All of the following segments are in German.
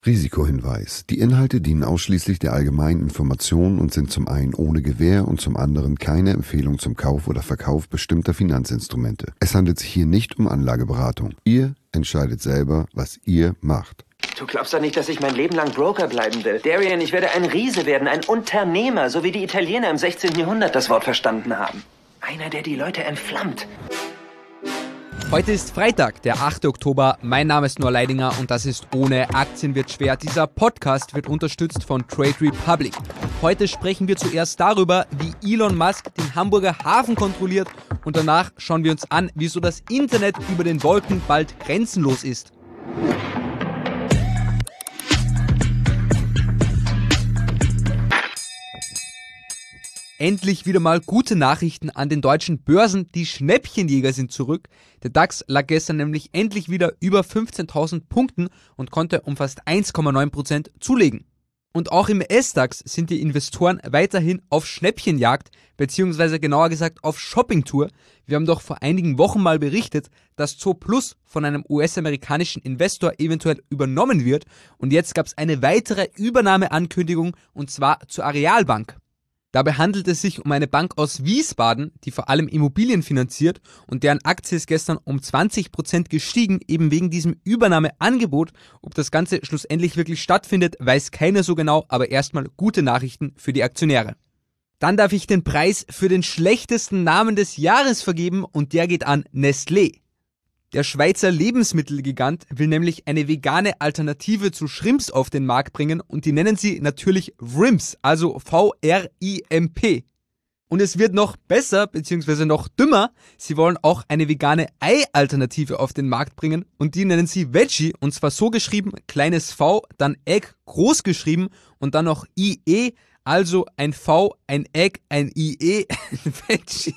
Risikohinweis. Die Inhalte dienen ausschließlich der allgemeinen Information und sind zum einen ohne Gewähr und zum anderen keine Empfehlung zum Kauf oder Verkauf bestimmter Finanzinstrumente. Es handelt sich hier nicht um Anlageberatung. Ihr entscheidet selber, was ihr macht. Du glaubst doch nicht, dass ich mein Leben lang Broker bleiben will. Darian, ich werde ein Riese werden, ein Unternehmer, so wie die Italiener im 16. Jahrhundert das Wort verstanden haben. Einer, der die Leute entflammt. Heute ist Freitag, der 8. Oktober. Mein Name ist Noah Leidinger und das ist Ohne Aktien wird schwer. Dieser Podcast wird unterstützt von Trade Republic. Heute sprechen wir zuerst darüber, wie Elon Musk den Hamburger Hafen kontrolliert und danach schauen wir uns an, wieso das Internet über den Wolken bald grenzenlos ist. Endlich wieder mal gute Nachrichten an den deutschen Börsen. Die Schnäppchenjäger sind zurück. Der DAX lag gestern nämlich endlich wieder über 15.000 Punkten und konnte um fast 1,9% zulegen. Und auch im SDAX sind die Investoren weiterhin auf Schnäppchenjagd, beziehungsweise genauer gesagt auf Shoppingtour. Wir haben doch vor einigen Wochen mal berichtet, dass Zooplus von einem US-amerikanischen Investor eventuell übernommen wird. Und jetzt gab es eine weitere Übernahmeankündigung und zwar zur Arealbank. Dabei handelt es sich um eine Bank aus Wiesbaden, die vor allem Immobilien finanziert und deren Aktie ist gestern um 20% gestiegen, eben wegen diesem Übernahmeangebot. Ob das Ganze schlussendlich wirklich stattfindet, weiß keiner so genau, aber erstmal gute Nachrichten für die Aktionäre. Dann darf ich den Preis für den schlechtesten Namen des Jahres vergeben und der geht an Nestlé. Der Schweizer Lebensmittelgigant will nämlich eine vegane Alternative zu Shrimps auf den Markt bringen und die nennen sie natürlich Vrimps, also V-R-I-M-P. Und es wird noch besser bzw. noch dümmer, sie wollen auch eine vegane Ei-Alternative auf den Markt bringen und die nennen sie Veggie und zwar so geschrieben, kleines V, dann Egg groß geschrieben und dann noch IE, also ein V, ein Egg, ein IE, Veggie.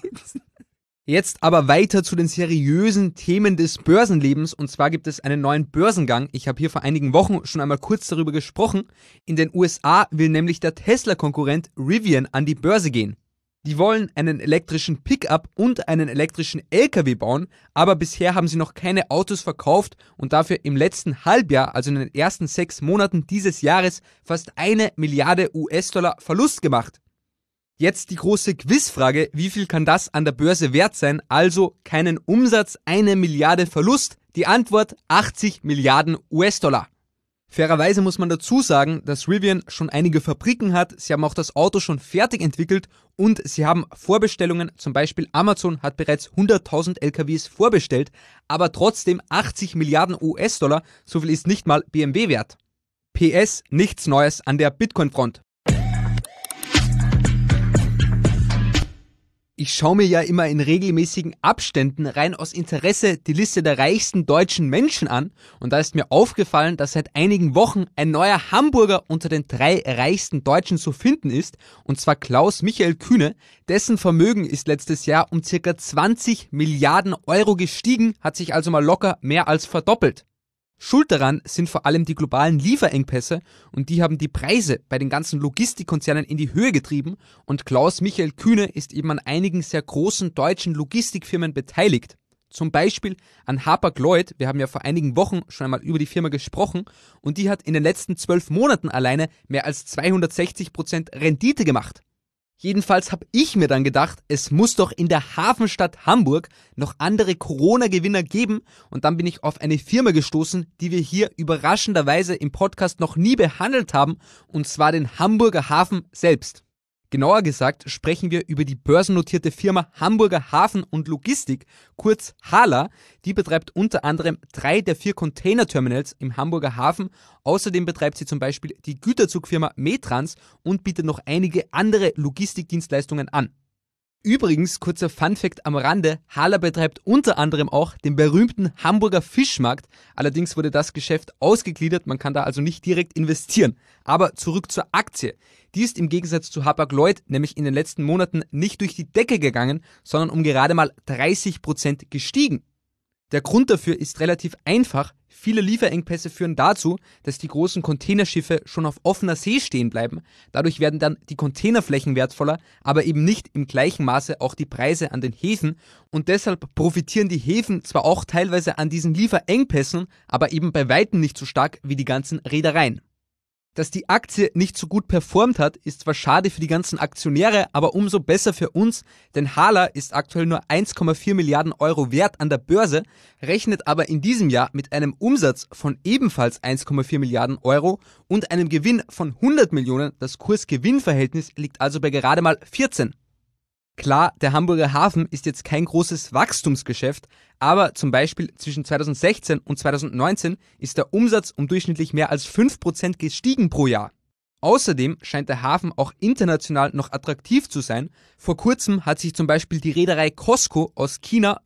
Jetzt aber weiter zu den seriösen Themen des Börsenlebens und zwar gibt es einen neuen Börsengang. Ich habe hier vor einigen Wochen schon einmal kurz darüber gesprochen. In den USA will nämlich der Tesla-Konkurrent Rivian an die Börse gehen. Die wollen einen elektrischen Pickup und einen elektrischen LKW bauen, aber bisher haben sie noch keine Autos verkauft und dafür im letzten Halbjahr, also in den ersten 6 Monaten dieses Jahres, fast 1 Milliarde US-Dollar Verlust gemacht. Jetzt die große Quizfrage, wie viel kann das an der Börse wert sein? Also keinen Umsatz, 1 Milliarde Verlust. Die Antwort 80 Milliarden US-Dollar. Fairerweise muss man dazu sagen, dass Rivian schon einige Fabriken hat, sie haben auch das Auto schon fertig entwickelt und sie haben Vorbestellungen, zum Beispiel Amazon hat bereits 100.000 LKWs vorbestellt, aber trotzdem 80 Milliarden US-Dollar, so viel ist nicht mal BMW wert. PS, nichts Neues an der Bitcoin-Front. Ich schaue mir ja immer in regelmäßigen Abständen rein aus Interesse die Liste der reichsten deutschen Menschen an und da ist mir aufgefallen, dass seit einigen Wochen ein neuer Hamburger unter den 3 reichsten Deutschen zu finden ist und zwar Klaus Michael Kühne. Dessen Vermögen ist letztes Jahr um ca. 20 Milliarden Euro gestiegen, hat sich also mal locker mehr als verdoppelt. Schuld daran sind vor allem die globalen Lieferengpässe und die haben die Preise bei den ganzen Logistikkonzernen in die Höhe getrieben und Klaus Michael Kühne ist eben an einigen sehr großen deutschen Logistikfirmen beteiligt. Zum Beispiel an Hapag-Lloyd, wir haben ja vor einigen Wochen schon einmal über die Firma gesprochen und die hat in den letzten 12 Monaten alleine mehr als 260% Rendite gemacht. Jedenfalls habe ich mir dann gedacht, es muss doch in der Hafenstadt Hamburg noch andere Corona-Gewinner geben und dann bin ich auf eine Firma gestoßen, die wir hier überraschenderweise im Podcast noch nie behandelt haben und zwar den Hamburger Hafen selbst. Genauer gesagt sprechen wir über die börsennotierte Firma Hamburger Hafen und Logistik, kurz HHLA. Die betreibt unter anderem 3 der 4 Containerterminals im Hamburger Hafen. Außerdem betreibt sie zum Beispiel die Güterzugfirma Metrans und bietet noch einige andere Logistikdienstleistungen an. Übrigens, kurzer Funfact am Rande, HHLA betreibt unter anderem auch den berühmten Hamburger Fischmarkt. Allerdings wurde das Geschäft ausgegliedert, man kann da also nicht direkt investieren. Aber zurück zur Aktie. Die ist im Gegensatz zu Hapag-Lloyd nämlich in den letzten Monaten nicht durch die Decke gegangen, sondern um gerade mal 30% gestiegen. Der Grund dafür ist relativ einfach. Viele Lieferengpässe führen dazu, dass die großen Containerschiffe schon auf offener See stehen bleiben. Dadurch werden dann die Containerflächen wertvoller, aber eben nicht im gleichen Maße auch die Preise an den Häfen. Und deshalb profitieren die Häfen zwar auch teilweise an diesen Lieferengpässen, aber eben bei weitem nicht so stark wie die ganzen Reedereien. Dass die Aktie nicht so gut performt hat, ist zwar schade für die ganzen Aktionäre, aber umso besser für uns, denn HHLA ist aktuell nur 1,4 Milliarden Euro wert an der Börse, rechnet aber in diesem Jahr mit einem Umsatz von ebenfalls 1,4 Milliarden Euro und einem Gewinn von 100 Millionen. Das Kurs-Gewinn-Verhältnis liegt also bei gerade mal 14. Klar, der Hamburger Hafen ist jetzt kein großes Wachstumsgeschäft, aber zum Beispiel zwischen 2016 und 2019 ist der Umsatz um durchschnittlich mehr als 5% gestiegen pro Jahr. Außerdem scheint der Hafen auch international noch attraktiv zu sein. Vor kurzem hat sich zum Beispiel die Reederei COSCO aus China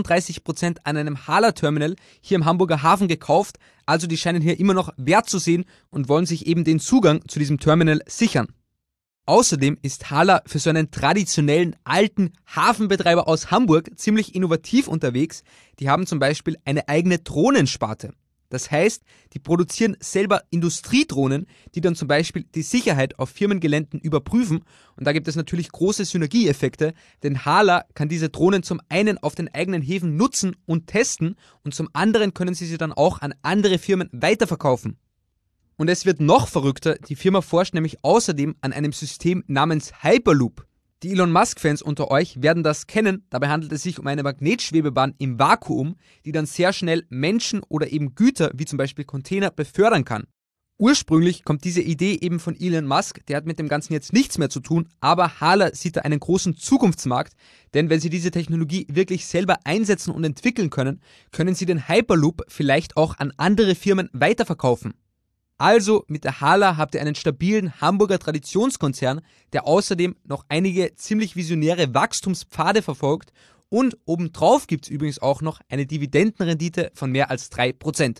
35% an einem HHLA-Terminal hier im Hamburger Hafen gekauft, also die scheinen hier immer noch Wert zu sehen und wollen sich eben den Zugang zu diesem Terminal sichern. Außerdem ist HHLA für so einen traditionellen alten Hafenbetreiber aus Hamburg ziemlich innovativ unterwegs. Die haben zum Beispiel eine eigene Drohnensparte. Das heißt, die produzieren selber Industriedrohnen, die dann zum Beispiel die Sicherheit auf Firmengeländen überprüfen. Und da gibt es natürlich große Synergieeffekte, denn HHLA kann diese Drohnen zum einen auf den eigenen Häfen nutzen und testen und zum anderen können sie dann auch an andere Firmen weiterverkaufen. Und es wird noch verrückter, die Firma forscht nämlich außerdem an einem System namens Hyperloop. Die Elon Musk-Fans unter euch werden das kennen, dabei handelt es sich um eine Magnetschwebebahn im Vakuum, die dann sehr schnell Menschen oder eben Güter, wie zum Beispiel Container, befördern kann. Ursprünglich kommt diese Idee eben von Elon Musk, der hat mit dem Ganzen jetzt nichts mehr zu tun, aber HHLA sieht da einen großen Zukunftsmarkt, denn wenn sie diese Technologie wirklich selber einsetzen und entwickeln können, können sie den Hyperloop vielleicht auch an andere Firmen weiterverkaufen. Also mit der HHLA habt ihr einen stabilen Hamburger Traditionskonzern, der außerdem noch einige ziemlich visionäre Wachstumspfade verfolgt und obendrauf gibt's übrigens auch noch eine Dividendenrendite von mehr als 3%.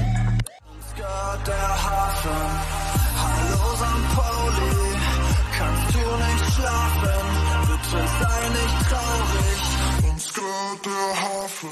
Der Hafen, hallo St. Pauli, kannst du nicht schlafen, bitte sei nicht traurig, uns gehört der Hafen.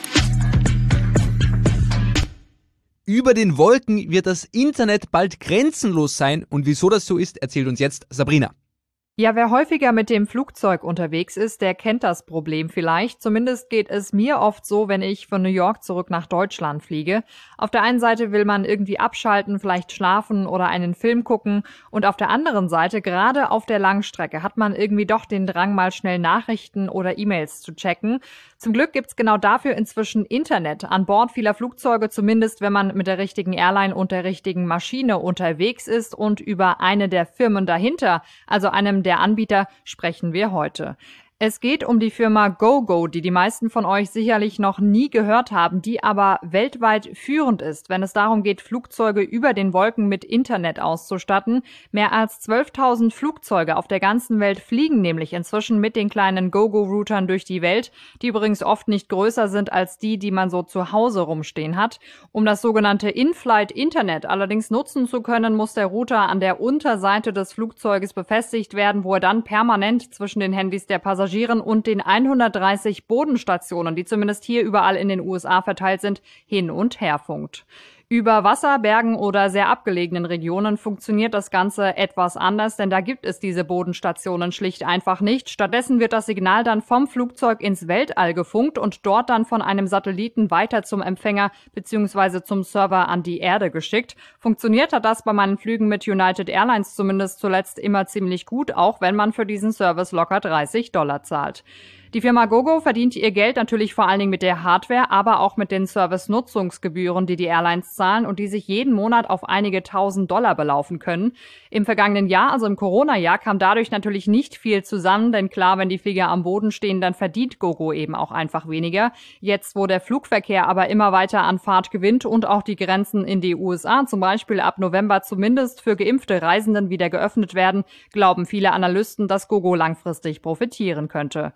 Über den Wolken wird das Internet bald grenzenlos sein und wieso das so ist, erzählt uns jetzt Sabrina. Ja, wer häufiger mit dem Flugzeug unterwegs ist, der kennt das Problem vielleicht. Zumindest geht es mir oft so, wenn ich von New York zurück nach Deutschland fliege. Auf der einen Seite will man irgendwie abschalten, vielleicht schlafen oder einen Film gucken. Und auf der anderen Seite, gerade auf der Langstrecke, hat man irgendwie doch den Drang, mal schnell Nachrichten oder E-Mails zu checken. Zum Glück gibt's genau dafür inzwischen Internet an Bord vieler Flugzeuge, zumindest wenn man mit der richtigen Airline und der richtigen Maschine unterwegs ist. Und über eine der Firmen dahinter, also einem der Anbieter, sprechen wir heute. Es geht um die Firma GoGo, die meisten von euch sicherlich noch nie gehört haben, die aber weltweit führend ist, wenn es darum geht, Flugzeuge über den Wolken mit Internet auszustatten. Mehr als 12.000 Flugzeuge auf der ganzen Welt fliegen nämlich inzwischen mit den kleinen GoGo-Routern durch die Welt, die übrigens oft nicht größer sind als die man so zu Hause rumstehen hat. Um das sogenannte In-Flight-Internet allerdings nutzen zu können, muss der Router an der Unterseite des Flugzeuges befestigt werden, wo er dann permanent zwischen den Handys der Passagiere und den 130 Bodenstationen, die zumindest hier überall in den USA verteilt sind, hin und her funkt. Über Wasser, Bergen oder sehr abgelegenen Regionen funktioniert das Ganze etwas anders, denn da gibt es diese Bodenstationen schlicht einfach nicht. Stattdessen wird das Signal dann vom Flugzeug ins Weltall gefunkt und dort dann von einem Satelliten weiter zum Empfänger bzw. zum Server an die Erde geschickt. Funktioniert hat das bei meinen Flügen mit United Airlines zumindest zuletzt immer ziemlich gut, auch wenn man für diesen Service locker $30 zahlt. Die Firma GoGo verdient ihr Geld natürlich vor allen Dingen mit der Hardware, aber auch mit den Service-Nutzungsgebühren, die Airlines zahlen und die sich jeden Monat auf einige $1.000 belaufen können. Im vergangenen Jahr, also im Corona-Jahr, kam dadurch natürlich nicht viel zusammen, denn klar, wenn die Flieger am Boden stehen, dann verdient GoGo eben auch einfach weniger. Jetzt, wo der Flugverkehr aber immer weiter an Fahrt gewinnt und auch die Grenzen in die USA zum Beispiel ab November zumindest für geimpfte Reisenden wieder geöffnet werden, glauben viele Analysten, dass GoGo langfristig profitieren könnte.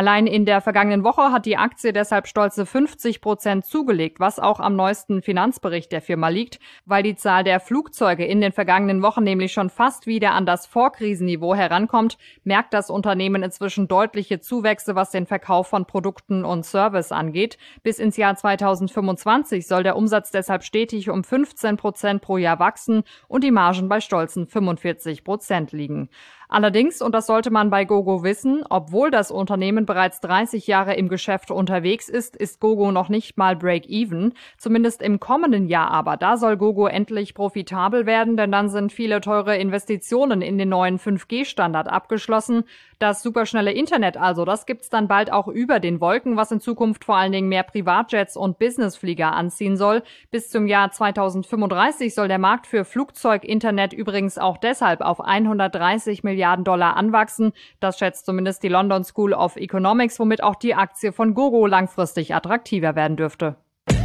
Allein in der vergangenen Woche hat die Aktie deshalb stolze 50% zugelegt, was auch am neuesten Finanzbericht der Firma liegt, weil die Zahl der Flugzeuge in den vergangenen Wochen nämlich schon fast wieder an das Vorkrisenniveau herankommt, merkt das Unternehmen inzwischen deutliche Zuwächse, was den Verkauf von Produkten und Service angeht. Bis ins Jahr 2025 soll der Umsatz deshalb stetig um 15% pro Jahr wachsen und die Margen bei stolzen 45% liegen. Allerdings, und das sollte man bei Gogo wissen, obwohl das Unternehmen bereits 30 Jahre im Geschäft unterwegs ist Gogo noch nicht mal Break-Even. Zumindest im kommenden Jahr aber. Da soll Gogo endlich profitabel werden, denn dann sind viele teure Investitionen in den neuen 5G-Standard abgeschlossen. Das superschnelle Internet also, das gibt's dann bald auch über den Wolken, was in Zukunft vor allen Dingen mehr Privatjets und Businessflieger anziehen soll. Bis zum Jahr 2035 soll der Markt für Flugzeuginternet übrigens auch deshalb auf 130 Milliarden Dollar anwachsen. Das schätzt zumindest die London School of Economics, womit auch die Aktie von Gogo langfristig attraktiver werden dürfte.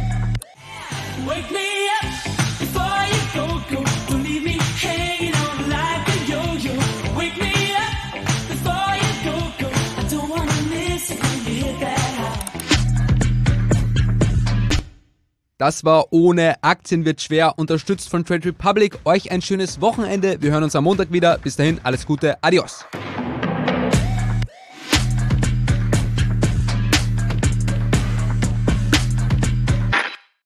Das war Ohne Aktien wird schwer, unterstützt von Trade Republic. Euch ein schönes Wochenende. Wir hören uns am Montag wieder. Bis dahin, alles Gute. Adios.